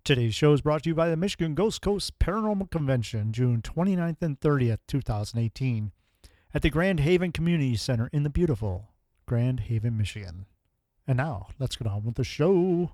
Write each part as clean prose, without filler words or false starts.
Today's show is brought to you by the Michigan Ghost Coast Paranormal Convention, June 29th and 30th, 2018, at the Grand Haven Community Center in the beautiful Grand Haven, Michigan. And now, let's get on with the show.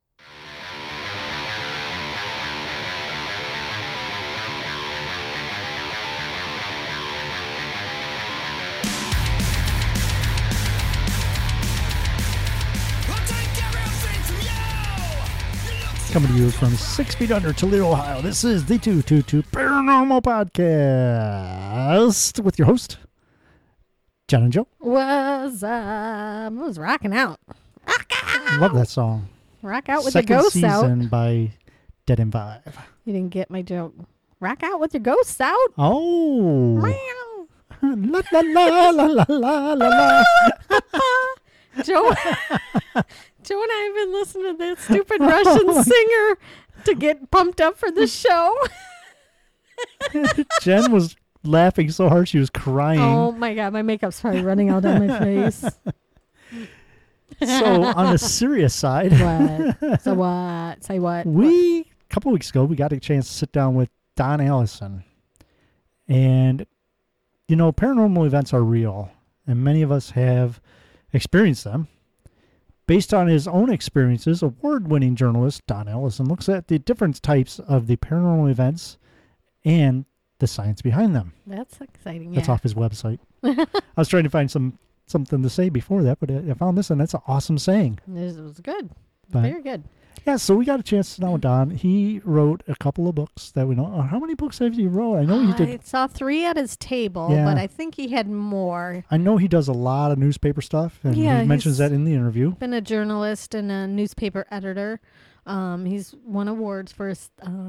Coming to you from 6 feet under Toledo, Ohio. This is the 222 Paranormal Podcast with your host, John and Joe. Was rocking out. I love that song. Rock out with Second the ghosts out. season by Dead and Vibe. You didn't get my joke. Rock out with your ghosts out. Oh. Meow. La la la la la la la. Joe and I have been listening to that stupid Russian singer to get pumped up for the show. Jen was laughing so hard she was crying. Oh my God, my makeup's probably running all down my face. So on a serious side, What? So what? Say what? a couple weeks ago, we got a chance to sit down with Don Allison. And, you know, paranormal events are real, and many of us have experienced them. Based on his own experiences, award-winning journalist Don Allison looks at the different types of the paranormal events and the science behind them. That's exciting. That's Yeah. off his website. I was trying to find something to say before that, but I found this, and that's an awesome saying. This was good. But, Very good. yeah, so we got a chance to sit down with Don. He wrote a couple of books that we know. How many books have you wrote? I know he did. I saw 3 at his table, Yeah. but I think he had more. I know he does a lot of newspaper stuff, and Yeah, he mentions he's- that in the interview. Been a journalist and a newspaper editor. He's won awards for his,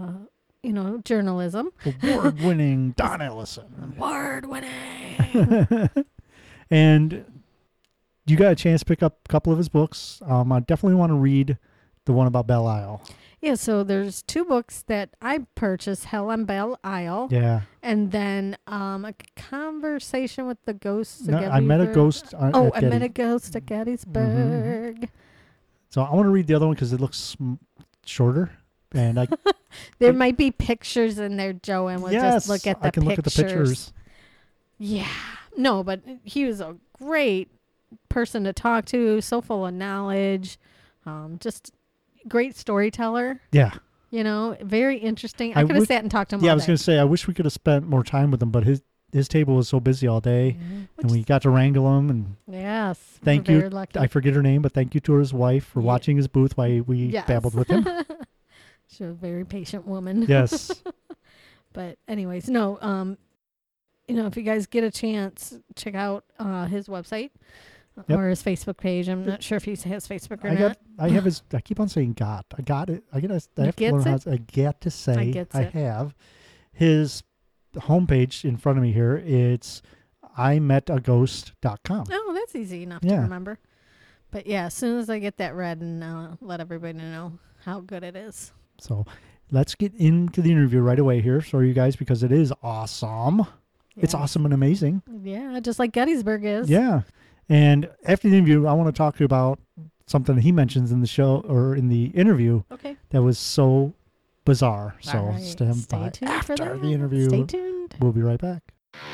journalism. Award-winning Don Allison. Award winning. And you got a chance to pick up a couple of his books. I definitely want to read the one about Belle Isle. Yeah, so there's 2 books that I purchased: Hell on Belle Isle, Yeah. and then a conversation with the ghosts. No, of I met a Gettysburg. ghost. Oh, at I met a Getty. ghost at Gettysburg. So I want to read the other one because it looks shorter. And I There might be pictures in there, Joe, and we'll just look at the I can look at the pictures. Yeah. No, but he was a great person to talk to, so full of knowledge, just great storyteller, Yeah. very interesting. I I could have would- sat and talked to him Yeah, I all was day. going to say, I wish we could have spent more time with him, but his table was so busy all day, and we got to wrangle him. And Yes. thank we're you. very lucky. I forget her name, but thank you to his wife for Yeah. watching his booth while we Yes. babbled with him. She's a very patient woman. Yes. But anyways, no, if you guys get a chance, check out his website Yep. or his Facebook page. I'm not sure if he has Facebook or I not. have his. I keep on saying got. I got it. I have to learn how to. I get to say. gets I it. have his homepage in front of me here. It's imetaghost.com. Oh, that's easy enough to Yeah. remember. But yeah, as soon as I get that read, and let everybody know how good it is. So let's get into the interview right away here for you guys because it is awesome. It's Yeah. awesome and amazing. Yeah, just like Gettysburg is. Yeah. And after the interview, I want to talk to you about something that he mentions in the show or in the interview Okay. that was so bizarre. So All right. stand Stay by tuned after for that. the interview. Stay tuned. We'll be right back.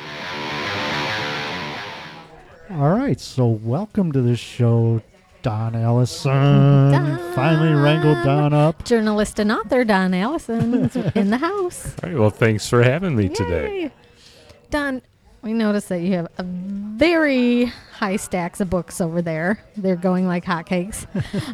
All right. So welcome to the show, Don Allison. Don. Finally wrangled Don up. Journalist and author Don Allison is in the house. All right. Well, thanks for having me today. Yay. Don, we noticed that you have a very high stacks of books over there. They're going like hotcakes.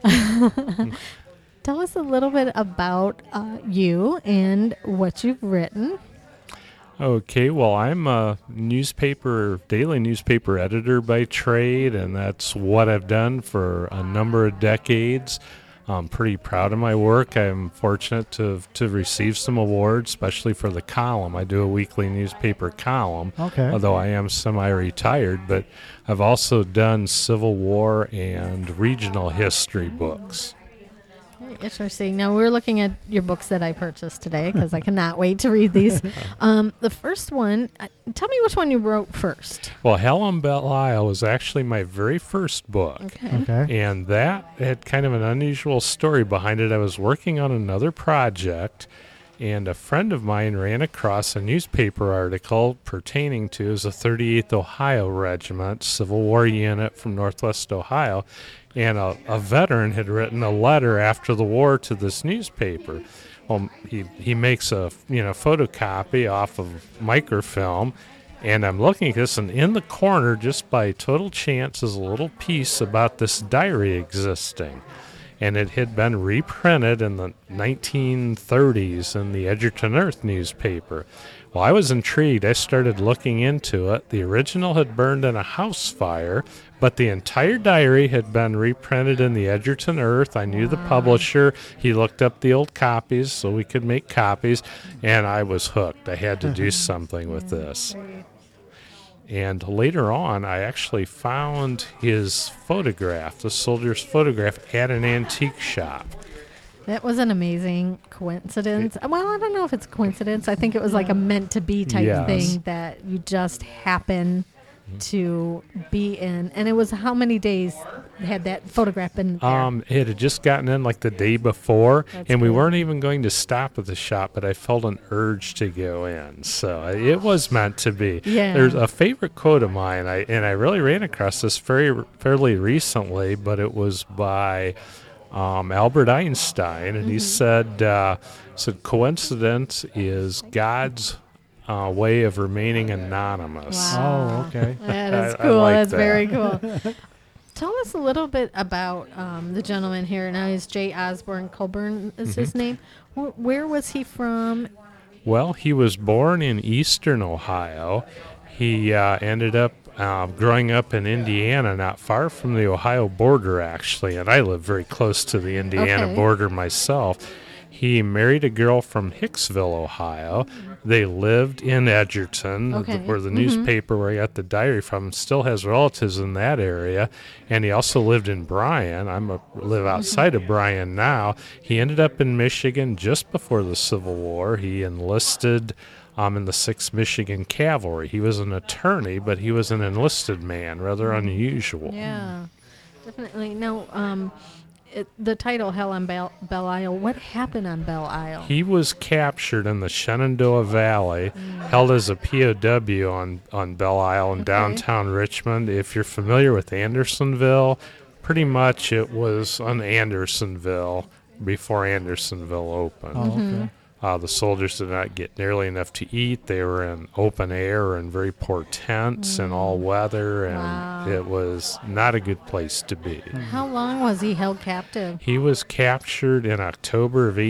Tell us a little bit about you and what you've written. Okay. Well, I'm a daily newspaper editor by trade, and that's what I've done for a number of decades. I'm pretty proud of my work. I'm fortunate to receive some awards, especially for the column. I do a weekly newspaper column, Okay. although I am semi-retired, but I've also done Civil War and regional history books. Interesting. Now we're looking at your books that I purchased today because I cannot wait to read these. The first one, tell me which one you wrote first. Well, Hell on Belle Isle was actually my very first book. Okay. And that had kind of an unusual story behind it. I was working on another project, and a friend of mine ran across a newspaper article pertaining to the 38th Ohio Regiment, Civil War unit from Northwest Ohio, and a veteran had written a letter after the war to this newspaper. Well, he makes a photocopy off of microfilm, and I'm looking at this, and in the corner, just by total chance, is a little piece about this diary existing. And it had been reprinted in the 1930s in the Edgerton Earth newspaper. Well, I was intrigued. I started looking into it. The original had burned in a house fire, but the entire diary had been reprinted in the Edgerton Earth. I knew the publisher. He looked up the old copies so we could make copies, and I was hooked. I had to do something with this. And later on, I actually found his photograph, the soldier's photograph, at an antique shop. That was an amazing coincidence. Well, I don't know if it's a coincidence. I think it was like a meant-to-be type Yes. thing that you just happen to be in. And it was how many days had that photograph been there? It had just gotten in like the day before, That's and we cool. weren't even going to stop at the shop, but I felt an urge to go in. So it was meant to be. Yeah. There's a favorite quote of mine, and I really ran across this fairly recently, but it was by Albert Einstein, and he said, coincidence is God's way of remaining anonymous. Wow. Oh, okay. That is I cool. like That's that. very cool. Tell us a little bit about the gentleman here. Now, is J. Osborne Colburn is his name. Where was he from? Well, he was born in eastern Ohio. He ended up growing up in Indiana, not far from the Ohio border, actually, and I live very close to the Indiana Okay. border myself. He married a girl from Hicksville, Ohio. They lived in Edgerton, Okay. where the newspaper where I got the diary from still has relatives in that area. And he also lived in Bryan. I live outside of Bryan now. He ended up in Michigan just before the Civil War. He enlisted in the 6th Michigan Cavalry. He was an attorney, but he was an enlisted man, rather unusual. Yeah, definitely. Now, the title Hell on Belle Isle, what happened on Belle Isle? He was captured in the Shenandoah Valley, held as a POW on Belle Isle in downtown Richmond. If you're familiar with Andersonville, pretty much it was on Andersonville before Andersonville opened. Oh, okay. The soldiers did not get nearly enough to eat. They were in open air and very poor tents and all weather, and Wow. it was not a good place to be. How long was he held captive? He was captured in October of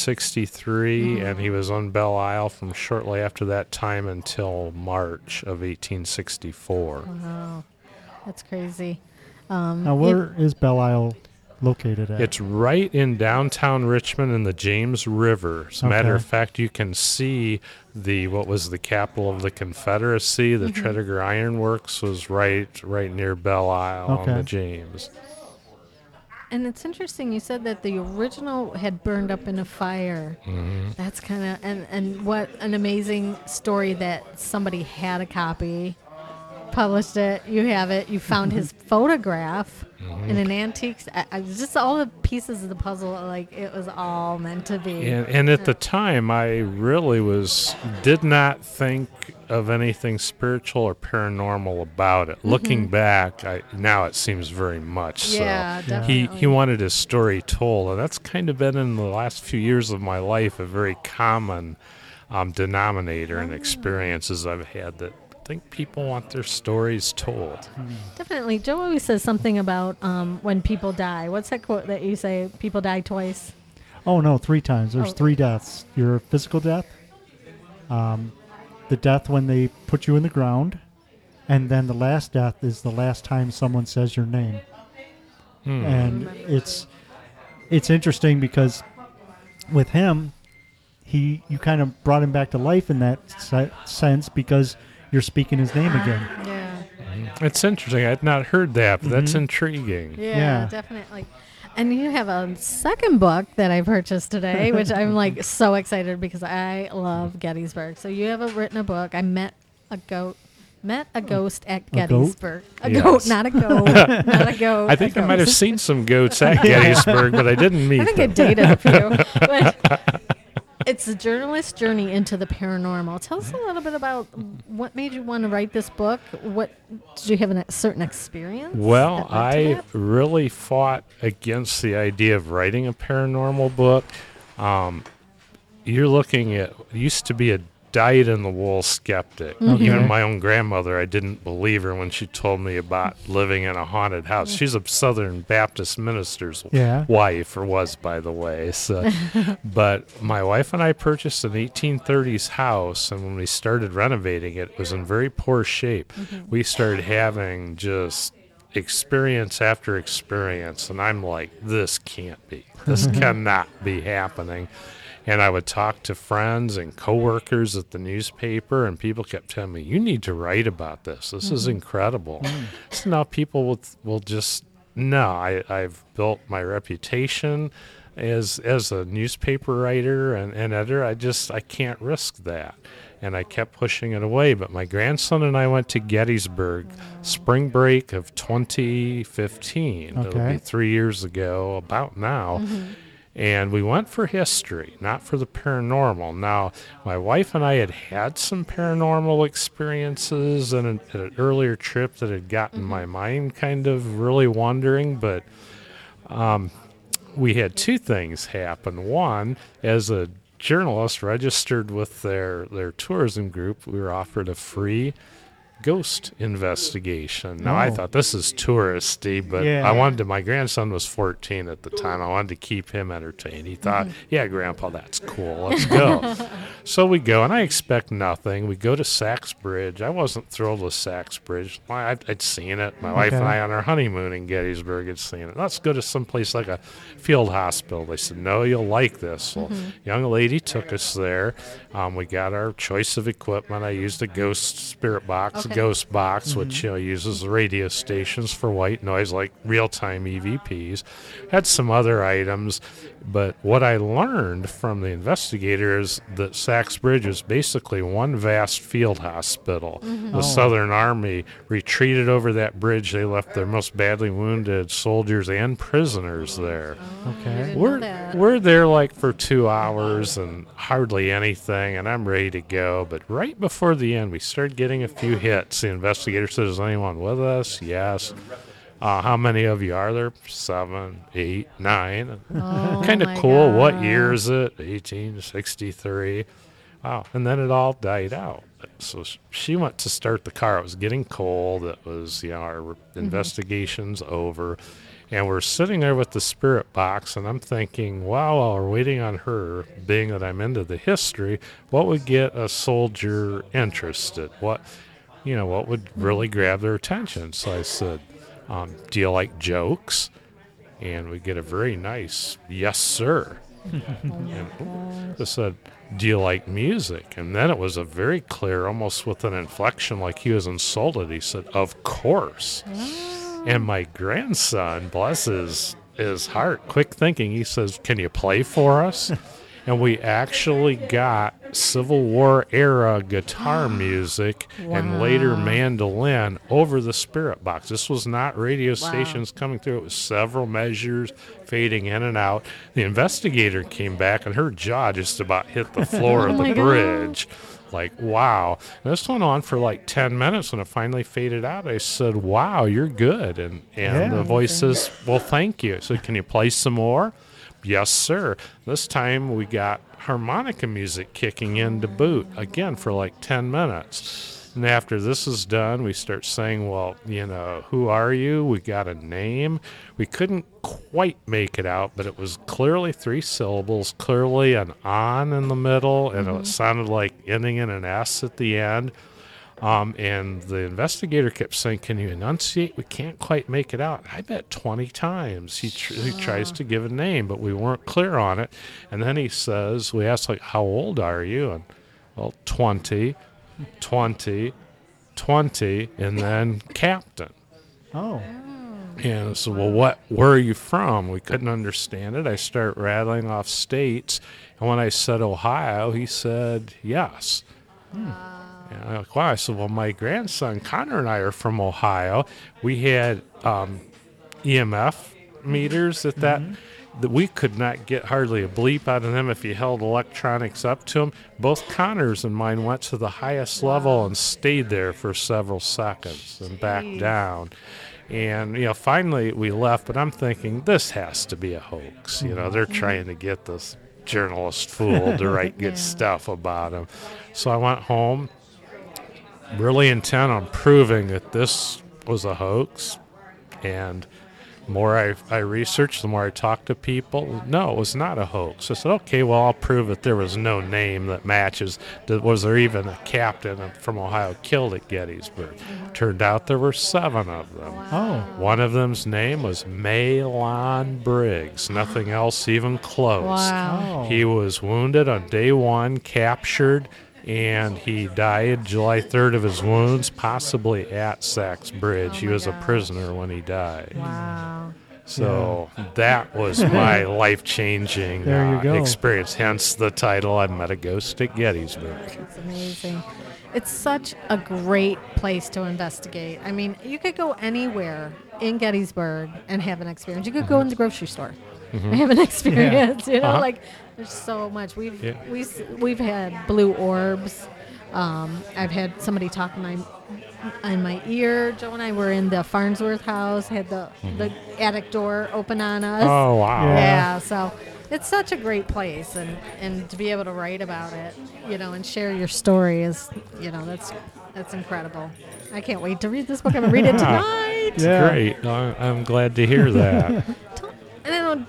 1863, and he was on Belle Isle from shortly after that time until March of 1864. Wow, that's crazy. Now, where is Belle Isle located at? It's right in downtown Richmond in the James River. As a matter Okay. of fact, you can see what was the capital of the Confederacy. The Tredegar Iron Works was right near Belle Isle on Okay. the James. And it's interesting. You said that the original had burned up in a fire. That's kind of and what an amazing story that somebody had a copy, published it. You have it. You found his photograph in an antique. I just all the pieces of the puzzle. Like it was all meant to be. And at the time, I really did not think of anything spiritual or paranormal about it. Looking back, now it seems very much so. Yeah, definitely. He wanted his story told, and that's kind of been in the last few years of my life a very common denominator in experiences I've had, that I think people want their stories told. Definitely. Joe always says something about when people die. What's that quote that you say? People die twice. Oh, no, 3 times. There's Oh. 3 deaths. Your physical death, the death when they put you in the ground, and then the last death is the last time someone says your name. And it's interesting because with him, you kind of brought him back to life in that sense because you're speaking his name again. Yeah. It's interesting. I had not heard that, but that's intriguing. Yeah, Yeah. definitely. And you have a second book that I purchased today, which I'm like so excited because I love Gettysburg. So you have written a book. I met a ghost at Gettysburg. A Yes. goat, not a goat, not a goat. I think a I might have ghost. seen some goats at Gettysburg, but I didn't meet I think them. I dated a few. But it's a journalist's journey into the paranormal. Tell us a little bit about what made you want to write this book. What did you have a certain experience? Well, that led to I that? really fought against the idea of writing a paranormal book. You're looking at, used to be a dyed-in-the-wool skeptic. Even my own grandmother, I didn't believe her when she told me about living in a haunted house. She's a Southern Baptist minister's Yeah. wife, or was, by the way. So, but my wife and I purchased an 1830s house, and when we started renovating it, it was in very poor shape. We started having just experience after experience, and I'm like, this can't be. This cannot be happening. And I would talk to friends and coworkers at the newspaper, and people kept telling me, you need to write about this. This is incredible. So now people will just, no, I've built my reputation as a newspaper writer and editor. I can't risk that. And I kept pushing it away. But my grandson and I went to Gettysburg spring break of 2015. It'll Okay. be 3 years ago, about now. And we went for history, not for the paranormal. Now, my wife and I had some paranormal experiences in an earlier trip that had gotten my mind kind of really wandering, but we had two things happen. One, as a journalist registered with their tourism group, we were offered a free ghost investigation. Now, I Oh. thought this is touristy, but Yeah. I wanted to, my grandson was 14 at the time. I wanted to keep him entertained. He thought, yeah, Grandpa, that's cool. Let's go. So we go, and I expect nothing. We go to Sachs Bridge. I wasn't thrilled with Sachs Bridge. I'd seen it. My wife and Okay. I on our honeymoon in Gettysburg had seen it. Let's go to some place like a field hospital. They said, no, you'll like this. Well, young lady took us there. We got our choice of equipment. I used a ghost spirit box, Okay. ghost box, which uses the radio stations for white noise, like real-time EVPs. Had some other items, but what I learned from the investigators that Sachs Bridge is basically one vast field hospital. The Southern Army retreated over that bridge. They left their most badly wounded soldiers and prisoners there. Okay. Didn't know We're that. we're there like for 2 hours and hardly anything, and I'm ready to go. But right before the end, we started getting a few hits. The investigator said, "Is anyone with us?" Yes. How many of you are there? 7, 8, 9. Oh Kind of my cool. What God. year is it? 1863. Wow. And then it all died out. So she went to start the car. It was getting cold. It was, our investigation's over. And we're sitting there with the spirit box, and I'm thinking, wow, while we're waiting on her, being that I'm into the history, what would get a soldier interested? What would really grab their attention? So I said, do you like jokes? And we get a very nice, yes, sir. And I said, do you like music? And then it was a very clear, almost with an inflection like he was insulted. He said, of course. And my grandson, bless his heart, quick thinking, he says, can you play for us? And we actually got Civil War era guitar music and later Wow. mandolin over the spirit box. This was not radio stations coming through. It was several measures fading in and out. The investigator came back and her jaw just about hit the floor of Oh my the God. bridge. Like, wow. And this went on for like 10 minutes. When it finally faded out, I said, wow, you're good. And Yeah. the voice says, well, thank you. I said, can you play some more? Yes, sir. This time we got harmonica music kicking in to boot, again, for like 10 minutes. And after this is done, we start saying, well, who are you? We got a name. We couldn't quite make it out, but it was clearly 3 syllables, clearly an on in the middle, and it sounded like ending in an S at the end. And the investigator kept saying, can you enunciate? We can't quite make it out. I bet 20 times he tries to give a name, but we weren't clear on it. And then he says, we asked, like, how old are you? And, well, 20, 20, 20, and then captain. Oh. And I said, well, where are you from? We couldn't understand it. I start rattling off states. And when I said Ohio, he said, yes. And I'm like, wow. I said, well, my grandson, Connor, and I are from Ohio. We had EMF meters at that we could not get hardly a bleep out of them if you held electronics up to them. Both Connors and mine went to the highest level and stayed there for several seconds and backed down. And, finally we left, but I'm thinking this has to be a hoax. They're trying to get this journalist fooled to write good stuff about him. So I went home, really intent on proving that this was a hoax. And the more I researched, the more I talked to people. No, it was not a hoax. I said, okay, well, I'll prove that there was no name that matches. Was there even a captain from Ohio killed at Gettysburg? Turned out there were 7 of them. Oh. One of them's name was Mahlon Briggs. Nothing else even close. Wow. Oh. He was wounded on day 1, captured, and he died July 3rd of his wounds, possibly at Sachs Bridge. He was a prisoner when he died. Wow. So that was my life-changing There you go. experience, hence the title, I Met a Ghost at Gettysburg. That's amazing. It's such a great place to investigate. I mean, you could go anywhere in Gettysburg and have an experience. You could go in the grocery store and have an experience. Like there's so much. We've had blue orbs. I've had somebody talk in my ear. Joe and I were in the Farnsworth house, had the attic door open on us. Oh, wow. Yeah, so it's such a great place, and to be able to write about it, and share your story is, that's incredible. I can't wait to read this book. I'm going to read it tonight. Yeah. Great. I'm glad to hear that. And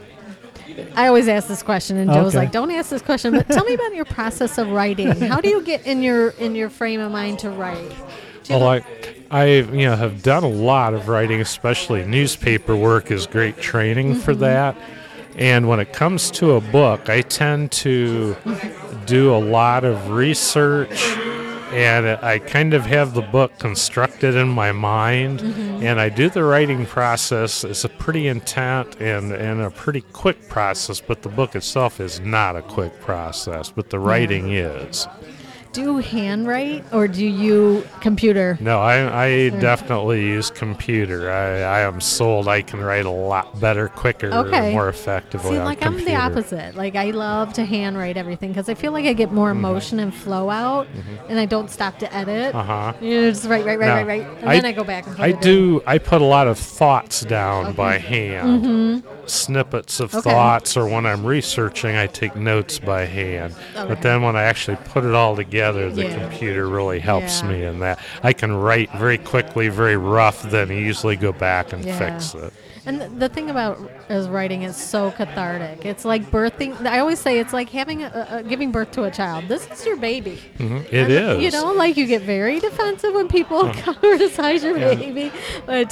I always ask this question, and Joe's Okay. like, "Don't ask this question." But tell me about your process of writing. How do you get in your frame of mind to write? Well, I have done a lot of writing, especially newspaper work is great training for that. And when it comes to a book, I tend to do a lot of research, and I kind of have the book constructed in my mind, and I do the writing process. It's a pretty intent and a pretty quick process, but the book itself is not a quick process, but the writing is. Do you handwrite or do you computer? No, I definitely use computer. I am sold I can write a lot better, quicker, Okay. more effectively See, on like computer. I'm the opposite. Like I love to handwrite everything because I feel like I get more emotion and flow out, and I don't stop to edit. Uh-huh. Just write, Now, and then I go back and put it in. I put a lot of thoughts down by hand. Snippets of Okay. thoughts, or when I'm researching, I take notes by hand. Okay. But then when I actually put it all together, the Yeah. computer really helps Yeah. me in that. I can write very quickly, very rough, then easily go back and Yeah. fix it. And the thing about is writing is so cathartic. It's like birthing. I always say it's like having giving birth to a child. This is your baby. It is. Like you get very defensive when people criticize your baby, but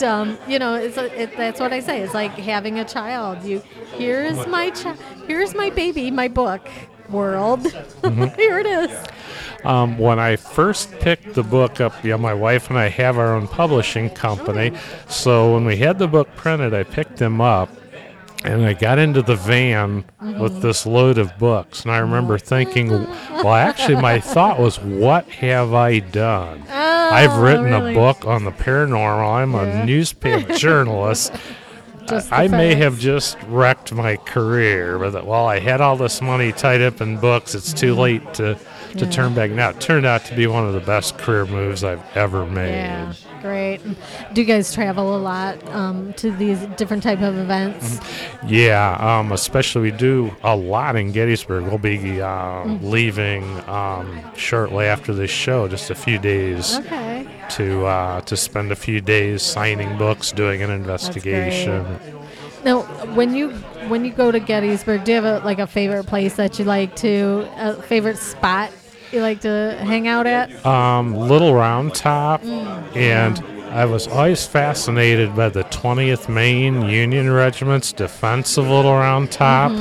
that's what I say. It's like having a child. Here's my baby, my book world. Here it is. When I first picked the book up, my wife and I have our own publishing company. So when we had the book printed, I picked them up, and I got into the van with this load of books. And I remember thinking, well, actually, my thought was, what have I done? I've written really? a book on the paranormal. I'm a newspaper journalist. Just the I may facts. have just wrecked my career, but I had all this money tied up in books. It's too late to turn back now. It turned out to be one of the best career moves I've ever made. Yeah, great. Do you guys travel a lot to these different type of events? Yeah, especially we do a lot in Gettysburg. We'll be leaving shortly after this show, just a few days Okay. to spend a few days signing books, doing an investigation. Now, when you go to Gettysburg, do you have a favorite place that you like to, a favorite spot you like to hang out at? Little Round Top, and I was always fascinated by the 20th Maine Union Regiment's defense of Little Round Top.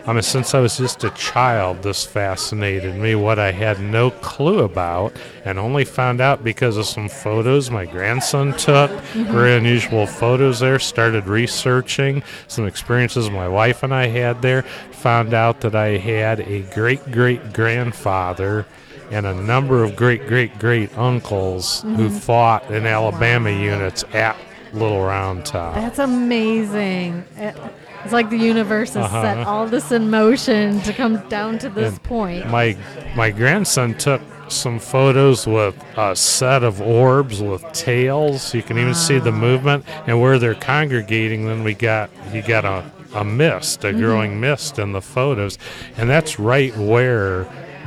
Since I was just a child, this fascinated me, what I had no clue about, and only found out because of some photos my grandson took. Very unusual photos there. Started researching some experiences my wife and I had there. Found out that I had a great-great-grandfather and a number of great-great-great-uncles who fought in Alabama units at Little Round Top. That's amazing. It's like the universe has set all this in motion to come down to this point. My grandson took some photos with a set of orbs with tails. You can even see the movement, and where they're congregating. Then you got a mist, a growing mist in the photos, and that's right where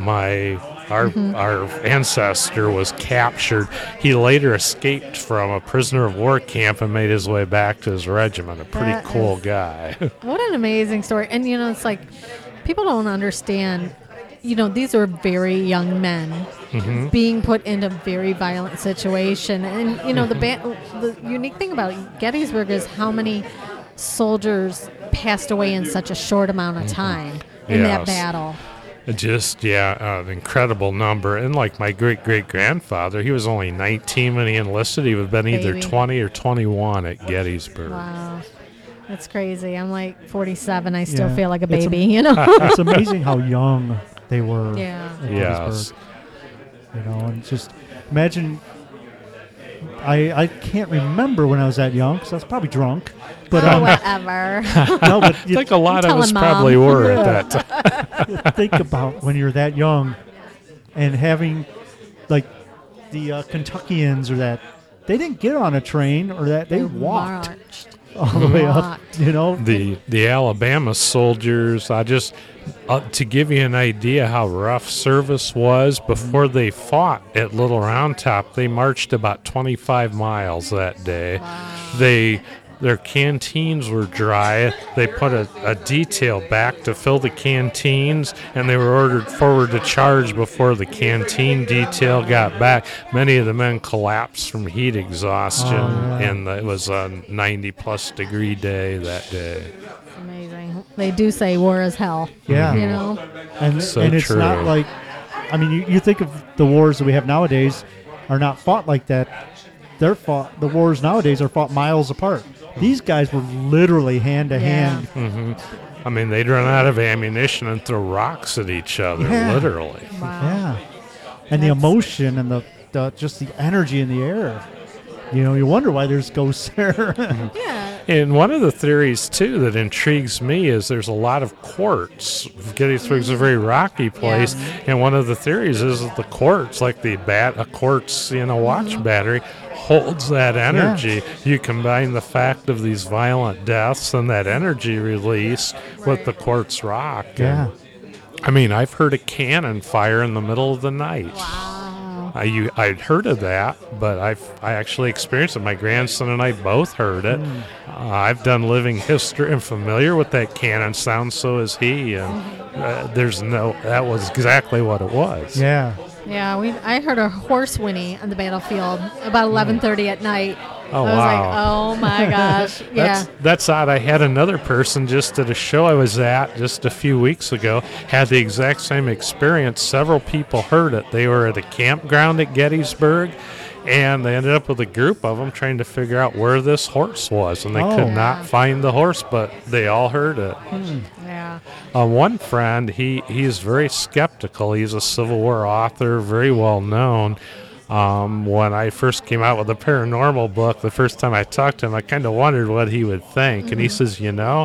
our ancestor was captured. He later escaped from a prisoner of war camp and made his way back to his regiment. A pretty cool guy. What an amazing story. And, it's like people don't understand, these are very young men being put in a very violent situation. And, the unique thing about Gettysburg is how many soldiers passed away in such a short amount of time in that battle. Just, an incredible number. And like my great-great-grandfather, he was only 19 when he enlisted. He would have been either 20 or 21 at Gettysburg. Wow. That's crazy. I'm like 47. I still feel like a baby, It's amazing how young they were Yeah. at Yes. Gettysburg. And just imagine, I can't remember when I was that young because I was probably drunk. But whatever. no, but I think a lot of us Mom. probably were at that time. think about when you're that young and having like the Kentuckians or that they didn't get on a train or that they walked marched. all the way up, The Alabama soldiers, to give you an idea how rough service was, before they fought at Little Round Top, they marched about 25 miles that day. Wow. Their canteens were dry. They put a detail back to fill the canteens, and they were ordered forward to charge before the canteen detail got back. Many of the men collapsed from heat exhaustion, and it was a 90-plus degree day that day. Amazing. They do say war is hell. Yeah. And it's true. not like, you think of the wars that we have nowadays are not fought like that. The wars nowadays are fought miles apart. These guys were literally hand to hand. They'd run out of ammunition and throw rocks at each other, literally. Wow. Yeah. And the emotion and the just the energy in the air. You wonder why there's ghosts there. Yeah. And one of the theories, too, that intrigues me is there's a lot of quartz. Gettysburg's a very rocky place, and one of the theories is that the quartz, like a quartz, watch battery, holds that energy. You combine the fact of these violent deaths and that energy release with the quartz rock. Yeah. And, I've heard a cannon fire in the middle of the night. Wow. I'd heard of that, but I actually experienced it. My grandson and I both heard it. I've done living history and familiar with that cannon sound, so is he. And that was exactly what it was. Yeah. Yeah, I heard a horse whinny on the battlefield about 11:30 at night. Oh, I was wow. like, oh my gosh. Yeah. That's odd. I had another person just at a show I was at just a few weeks ago, had the exact same experience. Several people heard it. They were at a campground at Gettysburg, and they ended up with a group of them trying to figure out where this horse was, and they could not find the horse, but they all heard it. Yeah. One friend, he's very skeptical. He's a Civil War author, very well known. When I first came out with the paranormal book, the first time I talked to him, I kind of wondered what he would think. And he says,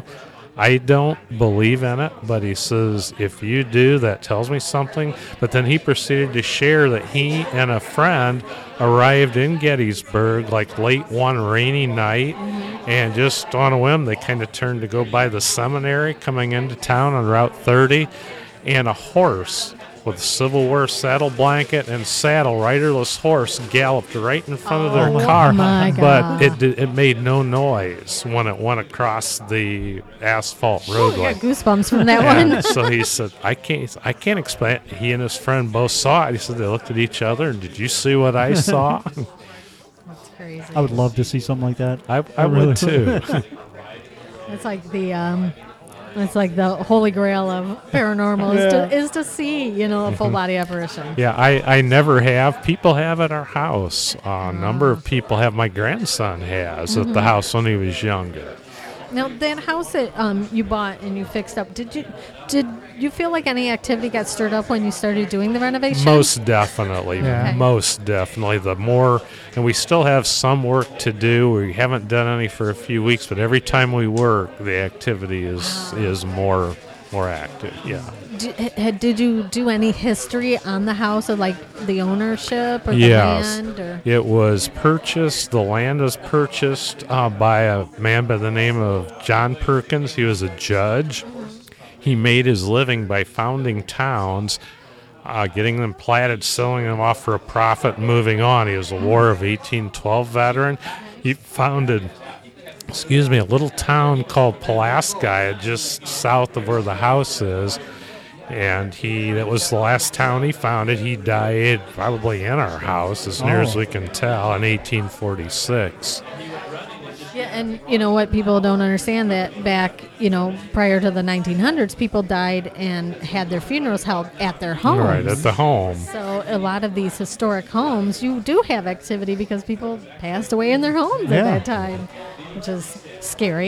I don't believe in it, but he says, if you do, that tells me something. But then he proceeded to share that he and a friend arrived in Gettysburg like late one rainy night, and just on a whim, they kind of turned to go by the seminary coming into town on Route 30, and a horse with a Civil War saddle blanket and saddle, riderless horse, galloped right in front of their car. My But God. it made no noise when it went across the asphalt I roadway. got goosebumps from that And one. so he said, I can't explain it. He and his friend both saw it. He said they looked at each other and, did you see what I saw? That's crazy. I would love to see something like that. I would too. It's like the It's like the holy grail of paranormal is to see, a full body apparition. Yeah, I never have. People have at our house. A number of people have. My grandson has at the house when he was younger. Now, that house that you bought and you fixed up, did you feel like any activity got stirred up when you started doing the renovation? Most definitely. Yeah. Okay. Most definitely. The more, and we still have some work to do. We haven't done any for a few weeks, but every time we work, the activity is more active. Yeah. Did you do any history on the house, or like the ownership or the Yes. land? Or? It was purchased, the land was purchased by a man by the name of John Perkins. He was a judge. He made his living by founding towns, getting them platted, selling them off for a profit, moving on. He was a War of 1812 veteran. He founded, a little town called Pulaski, just south of where the house is. And that was the last town he founded. He died probably in our house, as near as we can tell, in 1846. Yeah, and you know what, people don't understand that back, prior to the 1900s, people died and had their funerals held at their homes. Right, at the home. So a lot of these historic homes, you do have activity because people passed away in their homes at that time, which is scary,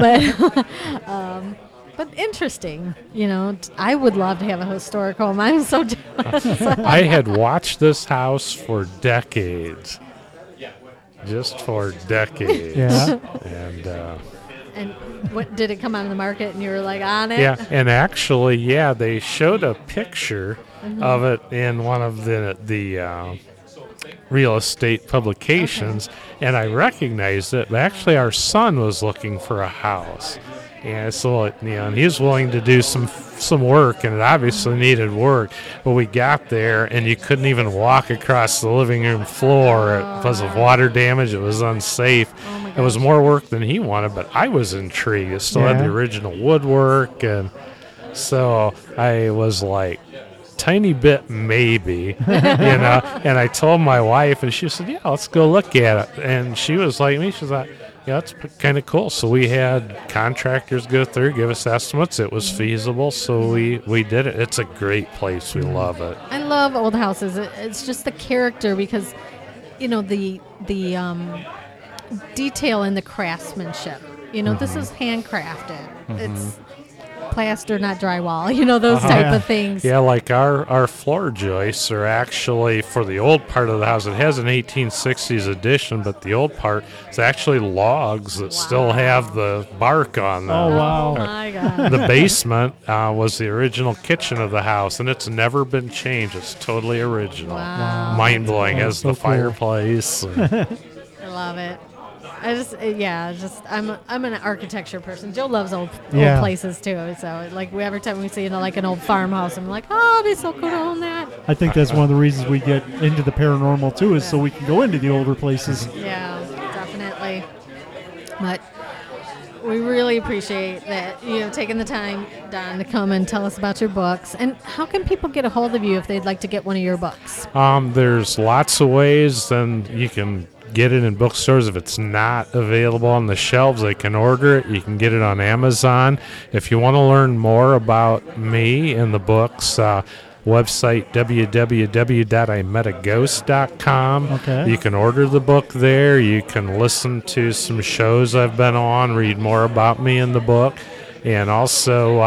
but interesting. I would love to have a historic home. I'm so jealous. I had watched this house for decades. Just for decades. Yeah. And And what did it come on the market and you were like on it? yeah, and actually, they showed a picture of it in one of the real estate publications, and I recognized it. But actually, our son was looking for a house, and so and he was willing to do some work, and it obviously needed work. But we got there, and you couldn't even walk across the living room floor because of water damage. It was unsafe. Oh my It was gosh. more work than he wanted, but I was intrigued. It still had the original woodwork, and so I was like, tiny bit maybe, And I told my wife, and she said, "Yeah, let's go look at it." And she was like me. She thought, "Yeah, it's kind of cool." So we had contractors go through, give us estimates. It was feasible, so we did it. It's a great place. We love it. I love old houses. It's just the character because, the detail in the craftsmanship. This is handcrafted. It's plaster, not drywall. Those type of things. Yeah, like our floor joists are actually, for the old part of the house, it has an 1860s addition, but the old part is actually logs that still have the bark on them. Oh, wow. Oh my God. The basement was the original kitchen of the house, and it's never been changed. It's totally original. Wow. Mind-blowing. That's Has so the cool. fireplace. I love it. I'm an architecture person. Joe loves old Yeah. places too. So every time we see like an old farmhouse, I'm like, oh, it'd be so cool to own that. I think that's one of the reasons we get into the paranormal too, is so we can go into the older places. Yeah, definitely. But we really appreciate that taking the time, Don, to come and tell us about your books. And how can people get a hold of you if they'd like to get one of your books? There's lots of ways. Then you can get it in bookstores. If it's not available on the shelves, they can order it. You can get it on Amazon. If you want to learn more about me and the books, website www.imetaghost.com. Okay. You can order the book there. You can listen to some shows I've been on, read more about me in the book. And also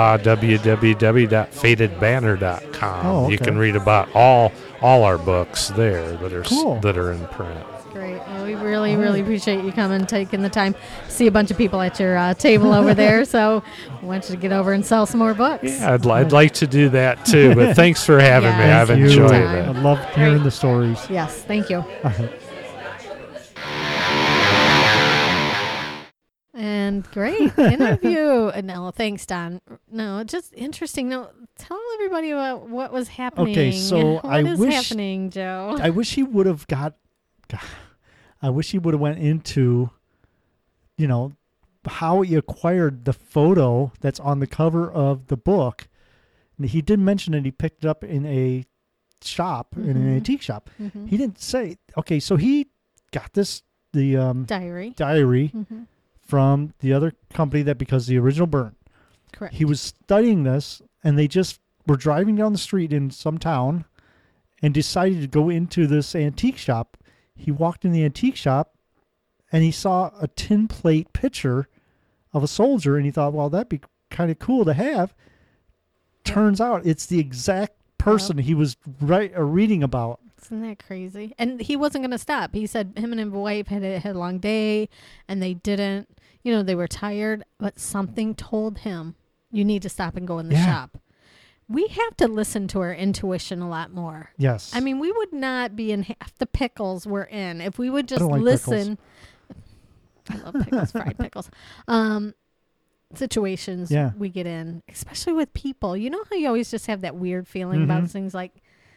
www.fatedbanner.com. Oh, okay. You can read about all our books there that are Cool. that are in print. Great. Well, we really, really appreciate you coming, taking the time. See a bunch of people at your table over there. So I want you to get over and sell some more books. Yeah, I'd like to do that too. But thanks for having me. Yeah, I've Thank you. enjoyed Anytime. it. I love hearing the stories. Yes. Thank you. And great interview. And no, thanks, Don. No, just interesting. No, tell everybody about what was happening. Okay, so what I is wish- happening, Joe? I wish he would have went into, how he acquired the photo that's on the cover of the book. And he did mention that he picked it up in a shop, in an antique shop. Mm-hmm. He didn't say. Okay, so he got the Diary. diary Mm-hmm. from the other company because the original burnt. Correct. He was studying this, and they just were driving down the street in some town and decided to go into this antique shop. He walked in the antique shop, and he saw a tin plate picture of a soldier, and he thought, well, that'd be kind of cool to have. Turns out it's the exact person he was reading about. Isn't that crazy? And he wasn't going to stop. He said him and his wife had a long day, and they didn't. They were tired, but something told him, you need to stop and go in the shop. We have to listen to our intuition a lot more. Yes. I mean, we would not be in half the pickles we're in if we would just like listen. I love pickles, fried pickles. Situations we get in, especially with people. You know how you always just have that weird feeling about things like,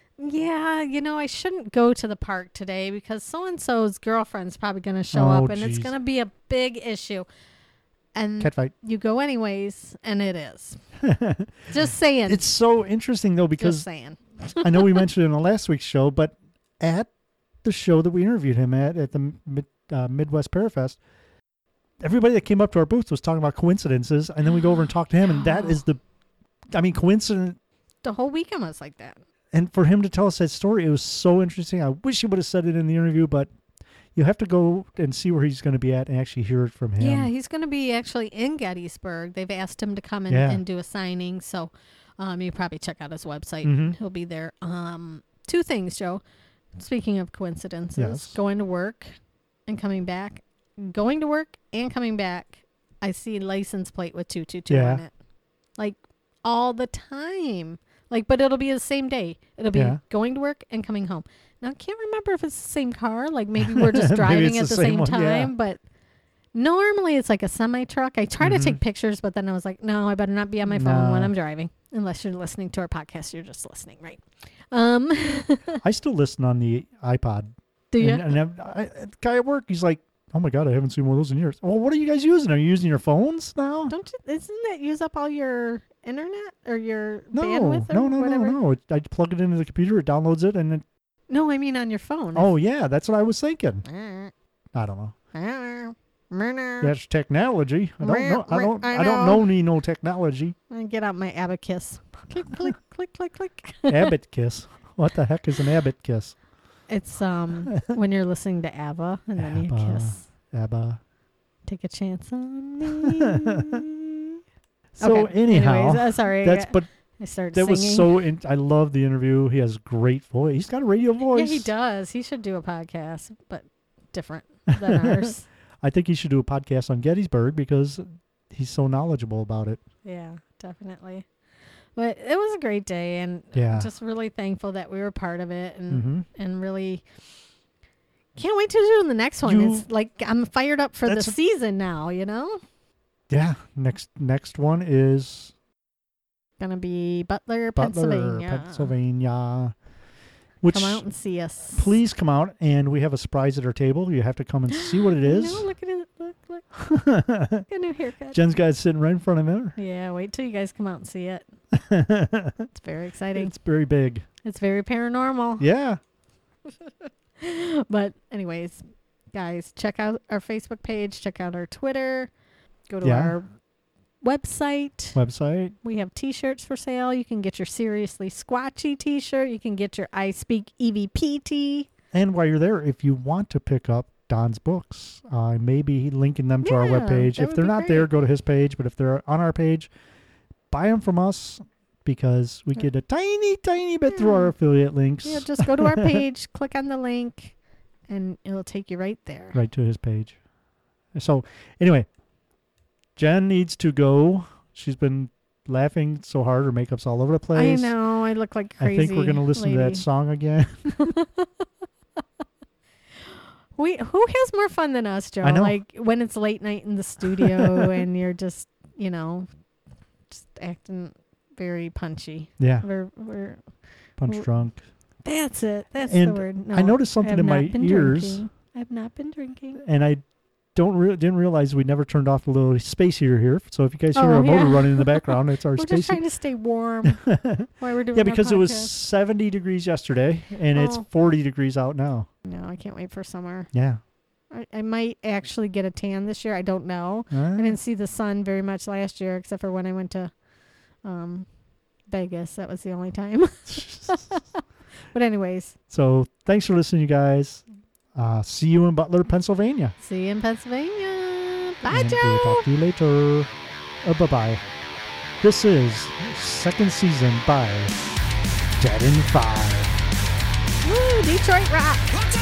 I shouldn't go to the park today because so-and-so's girlfriend's probably going to show up and it's going to be a big issue. And cat fight. You go anyways, and it is. Just saying. It's so interesting, though, because just saying. I know we mentioned it in the last week's show, but at the show that we interviewed him at the Midwest Parafest, everybody that came up to our booth was talking about coincidences, and then we go over and talk to him, and that is coincidence. The whole weekend was like that. And for him to tell us that story, it was so interesting. I wish he would have said it in the interview, but you have to go and see where he's going to be at and actually hear it from him. Yeah, he's going to be actually in Gettysburg. They've asked him to come in and do a signing, so you probably check out his website. He'll be there. Two things, Joe. Speaking of coincidences, going to work and coming back. Going to work and coming back, I see license plate with 222 on it. Like, all the time. Like, but it'll be the same day. It'll be going to work and coming home. Now, I can't remember if it's the same car. Like, maybe we're just driving at the same time. But normally, it's like a semi-truck. I try to take pictures, but then I was like, no, I better not be on my phone when I'm driving. Unless you're listening to our podcast. You're just listening, right? I still listen on the iPod. Do you? And the guy at work, he's like, oh, my God, I haven't seen one of those in years. Well, what are you guys using? Are you using your phones now? Isn't that use up all your internet or your bandwidth or whatever? No. I plug it into the computer, it downloads it, and then... No, I mean on your phone. Oh, yeah, that's what I was thinking. I don't know. That's technology. I don't know no technology. I get out my abacus. Click, click, click, click, click. Abacus. What the heck is an abacus? It's when you're listening to ABBA and then you kiss. ABBA. Take a chance on me. So anyhow, anyways, sorry. I started that singing. Was so. I love the interview. He has a great voice. He's got a radio voice. Yeah, he does. He should do a podcast, but different than ours. I think he should do a podcast on Gettysburg because he's so knowledgeable about it. Yeah, definitely. But it was a great day, and just really thankful that we were part of it, and really can't wait to do the next one. It's like I'm fired up for the season now, Yeah, next one is gonna be Butler, Pennsylvania. Which, come out and see us. Please come out, and we have a surprise at our table. You have to come and see what it is. No, look at it. Look. Got a new haircut. Jen's got it sitting right in front of her. Yeah, wait till you guys come out and see it. It's very exciting. It's very big. It's very paranormal. Yeah. But anyways, guys, check out our Facebook page. Check out our Twitter. Go to our website. We have t-shirts for sale. You can get your Seriously Squatchy t-shirt. You can get your I Speak EVP tee. And while you're there, if you want to pick up Don's books, I may be linking them to our webpage. If they're not there, go to his page. But if they're on our page, buy them from us because we get a tiny, tiny bit through our affiliate links. Yeah, just go to our page, click on the link, and it'll take you right there. Right to his page. So anyway, Jen needs to go. She's been laughing so hard. Her makeup's all over the place. I know. I look like crazy. I think we're going to listen to that song again. Who has more fun than us, Joe? I know. Like when it's late night in the studio and you're just, just acting very punchy. Yeah. We're punch drunk. That's it. That's and the word. No, I noticed something in my ears. Drinking. I've not been drinking. And I didn't realize we never turned off the little space heater here. So if you guys hear a motor running in the background, it's our we're space just trying to stay warm while we're doing Yeah, because our it was podcast. 70 degrees yesterday, and it's 40 degrees out now. No, I can't wait for summer. Yeah. I might actually get a tan this year. I don't know. All I right. didn't see the sun very much last year, except for when I went to Vegas. That was the only time. But anyways, So thanks for listening, you guys. See you in Butler, Pennsylvania. see you in Pennsylvania. Bye, And Joe. we'll talk to you later. Bye-bye. This is second season by Dead in 5. Woo, Detroit rock. What's